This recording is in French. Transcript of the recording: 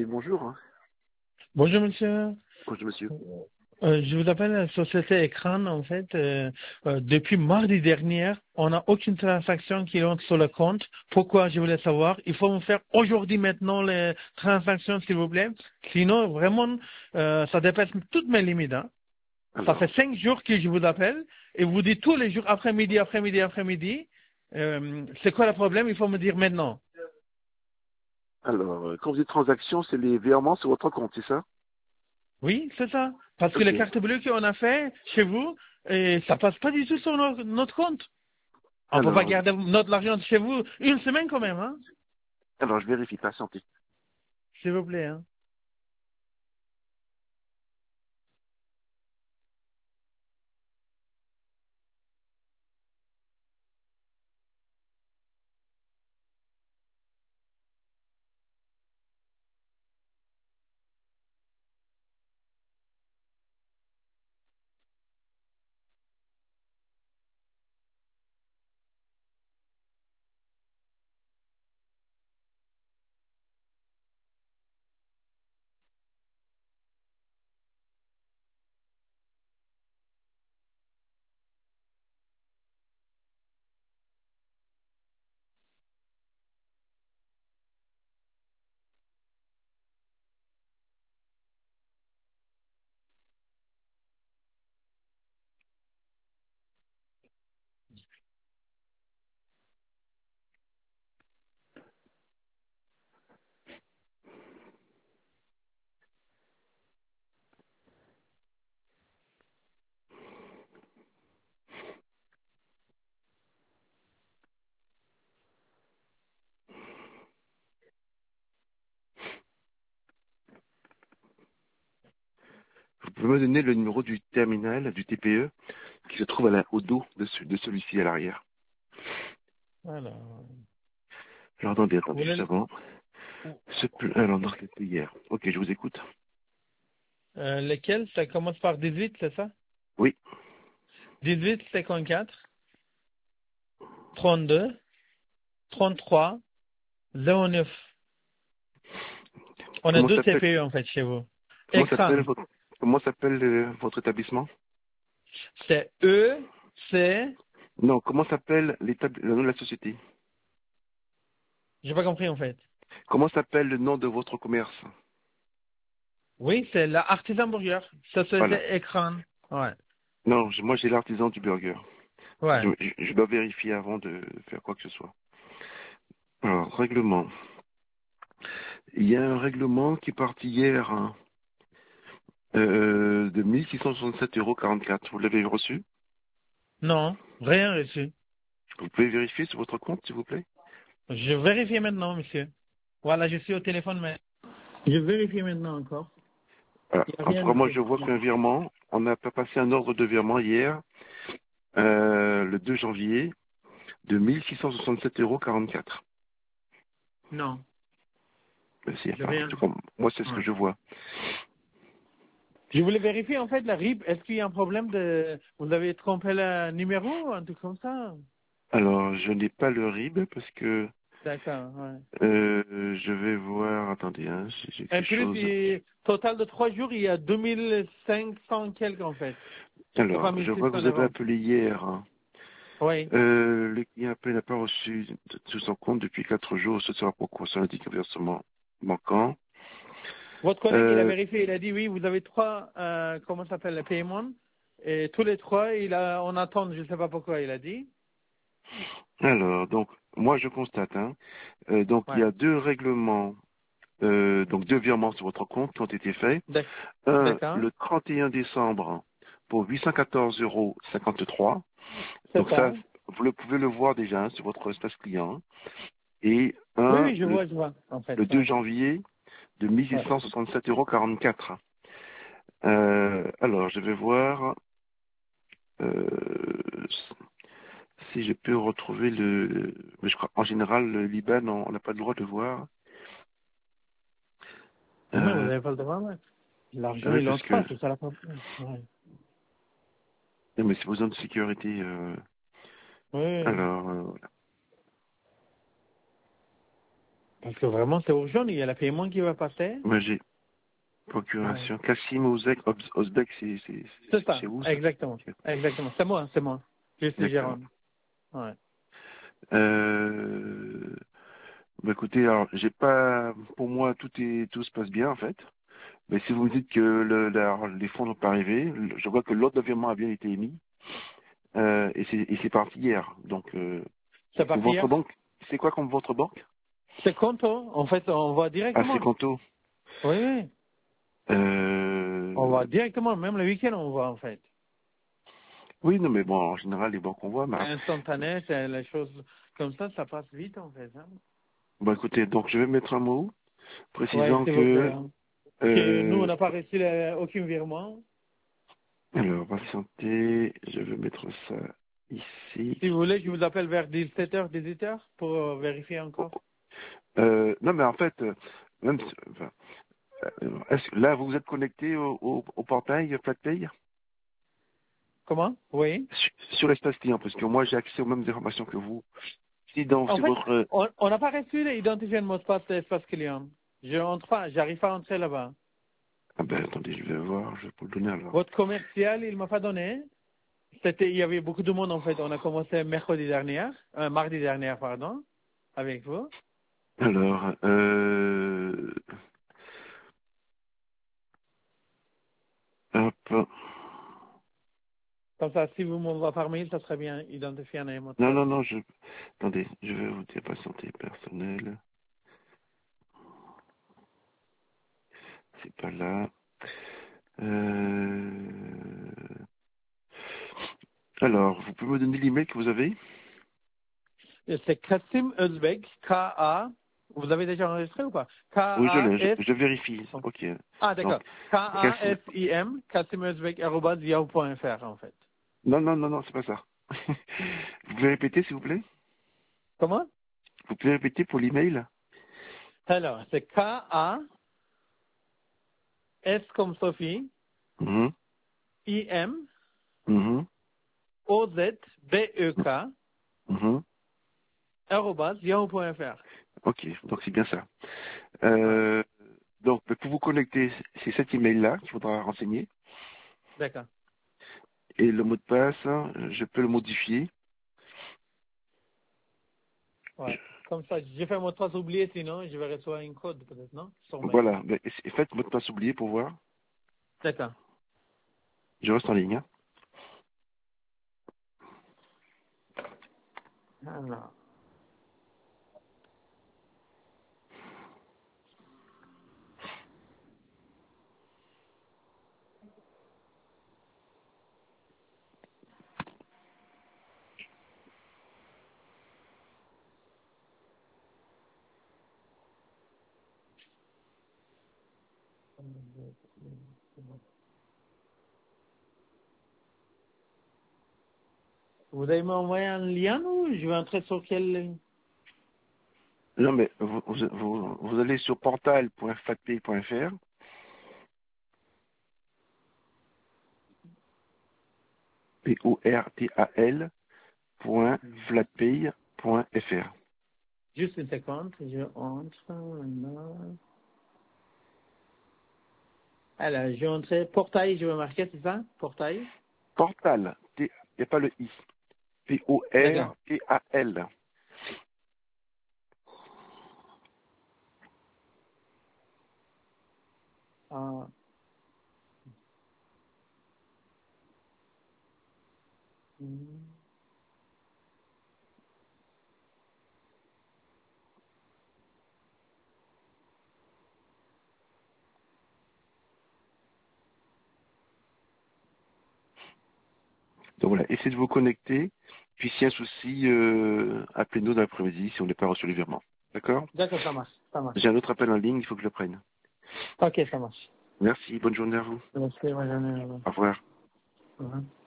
Oui, bonjour. Bonjour monsieur. Bonjour, monsieur. Je vous appelle la société Écran. En fait, depuis mardi dernier, on n'a aucune transaction qui rentre sur le compte. Pourquoi? Je voulais savoir. Il faut me faire aujourd'hui maintenant les transactions, s'il vous plaît. Sinon, vraiment, ça dépasse toutes mes limites. Hein. Ça fait Alors, 5 jours que je vous appelle et vous dites tous les jours après-midi, après-midi, après-midi. C'est quoi le problème? Il faut me dire maintenant. quand vous dites transaction, c'est les virements sur votre compte, c'est ça? Oui, c'est ça. Parce que Ok. les cartes bleues qu'on a fait chez vous, et ça passe pas du tout sur notre compte. On peut pas Alors, garder notre argent chez vous une semaine quand même, hein. je vérifie, patientez. S'il vous plaît, hein. Vous pouvez me donner le numéro du terminal, du TPE, qui se trouve au dos de celui-ci, à l'arrière. Alors, Alors, attendez, vous juste voulez, avant. Alors, donc, c'était hier. Ok, je vous écoute. lesquels? Ça commence par 18, c'est ça? Oui. 18, 54, 32, 33, 09. On a Comment deux s'appelle, TPE en fait chez vous. comment s'appelle Écran. votre, comment s'appelle votre établissement? C'est E, C, Non, comment s'appelle le nom de la société? j'ai pas compris en fait. Comment s'appelle le nom de votre commerce? Oui, c'est la Artisan Burger. Société Voilà. Écran. Ouais. Non, moi j'ai l'artisan du burger. Ouais. Je dois vérifier avant de faire quoi que ce soit. Alors, règlement. Il y a un règlement qui est parti hier, hein, de 1667,44 €. Vous l'avez reçu? Non, rien reçu. Vous pouvez vérifier sur votre compte, s'il vous plaît? Je vérifie maintenant, monsieur. Voilà, je suis au téléphone, mais je vérifie maintenant encore. Voilà. Il n'y a En tout rien cas, du moi tout. je vois qu'un virement, on a pas passé un ordre de virement hier, le 2 janvier, de 1667,44 €. Non, C'est, j'ai enfin, en rien. tout cas, moi c'est ce que Ouais. je vois. Je voulais vérifier en fait la RIB. Est-ce qu'il y a un problème de... Vous avez trompé le numéro, un truc comme ça? Alors, je n'ai pas le RIB parce que D'accord, ouais. je vais voir, attendez, hein, si j'ai En quelque plus, chose. total de 3 jours, il y a 2500 quelques en fait. C'est pas Alors, je vois que 1600 vous avez euros. appelé hier, hein. Oui. Le client appelé n'a pas reçu de son compte depuis 4 jours. Ce sera pour qu'on indique un versement manquant. Votre collègue, il a Euh, vérifié, il a dit oui, vous avez trois, comment ça s'appelle, le paiement. Et tous les trois, on attend, je ne sais pas pourquoi, il a dit. alors, donc, moi je constate, hein, donc il y Ouais. a deux règlements, donc deux virements sur votre compte qui ont été faits. Un, D'accord. le 31 décembre pour 814,53 €. C'est Donc ça. ça, vous pouvez le voir déjà, hein, sur votre espace client. Et Oui, un, oui, je vois, en fait. le 2 Ouais. janvier de Ouais. 1667,44 €. Alors, je vais voir euh, si je peux retrouver mais je crois, en général, le Liban, on n'a pas le droit de voir. Mais vous Euh, n'avez pas le droit, ouais. L'argent, oui, il parce entre que, pas, c'est ça la problème. Ouais. non, mais c'est besoin de sécurité. Oui. Alors, Parce que vraiment, c'est urgent. Il y a le paiement qui va passer. Moi, j'ai procuration. Kassim Ozbek, C'est ça. c'est où, ça? Exactement. Exactement. C'est moi. Je suis D'accord. Jérôme. Ouais. Bah, écoutez, alors, j'ai pas, pour moi, tout se passe bien, en fait. Mais si vous me dites que les fonds n'ont pas arrivé, je vois que l'autre virement a bien été émis, et c'est parti hier. Donc, C'est c'est parti votre hier. banque. C'est quoi comme votre banque? C'est Conto. En fait, on va Ah, c'est directement. Conto. Oui, oui. On va Euh, directement. Même le week-end, on va, en fait. oui, non, mais bon, en général, les banques on voit, mais C'est instantané. C'est les choses comme ça passe vite, en fait. Hein. bon, écoutez, donc je vais mettre un mot Oui, précisant s'il vous plaît. que, Hein. Que nous, on euh, n'a pas reçu aucun virement. alors, patientez, je vais mettre ça ici. Si vous voulez, je vous appelle vers 17h, 18h pour vérifier encore. Non, mais en fait, même, enfin, là, vous vous êtes connecté au portail FlatPay Comment? Oui. sur l'espace client, parce que moi, j'ai accès aux mêmes informations que vous. Si dans En c'est fait, votre, on n'a pas reçu l'identifiant de mot de passe d'espace client. Je entre pas, j'arrive pas à entrer là-bas. ah ben, attendez, je vais voir, je vais vous le donner alors. Votre commercial, il m'a pas donné. Il y avait beaucoup de monde en fait. On a commencé mardi dernier, pardon, avec vous. Alors, hop. Comme ça, si vous m'envoyez par mail, ça serait bien identifié un mot de Non, passe. non, non, attendez, je vais vous dire patienter personnelle. C'est pas là. Euh, Alors, vous pouvez me donner l'email que vous avez? Et c'est Kassim Özbek, K-A. Vous avez déjà enregistré ou pas? Oui, je l'ai, K-A-S. je vérifie. Ok. Ah, Donc, d'accord. Kassim. K-A-S-I-M, kassimözbek@yahoo.fr en fait. Non, non, non, non, c'est pas ça. Vous pouvez répéter, s'il vous plaît? Comment? Vous pouvez répéter pour l'email? Alors, c'est K-A-S comme Sophie, Mhm, I-M, mhm, O-Z-B-E-K, mhm. @yahoo.fr. Ok, donc c'est bien ça. Ouais, Donc, pour vous connecter, c'est cet email-là qu'il faudra renseigner. d'accord. Et le mot de passe, je peux le modifier. Ouais. Comme ça, j'ai fait mon trace oublié, sinon je vais recevoir une code peut-être, non? Sur mail. Voilà. Ben, faites mot de passe oublié pour voir. D'accord. Je reste en ligne. Hein. Alors. Vous allez m'envoyer un lien ou je vais entrer sur quel... Non, mais vous allez sur portal.fatpay.fr, portal.flatpay.fr. Juste une seconde, je entre maintenant. Alors, je vais entrer portail, je vais marquer, c'est ça? Portail. Portal, il n'y a pas le I. D'accord. Portal. Ah. Hmm. Donc voilà, essayez de vous connecter. Puis s'il y a un souci, appelez-nous dans l'après-midi si on n'est pas reçu les virements. D'accord? D'accord, ça marche, ça marche. J'ai un autre appel en ligne, il faut que je le prenne. Ok, ça marche. Merci, bonne journée à vous. Merci, bonne journée. Au revoir. Au revoir.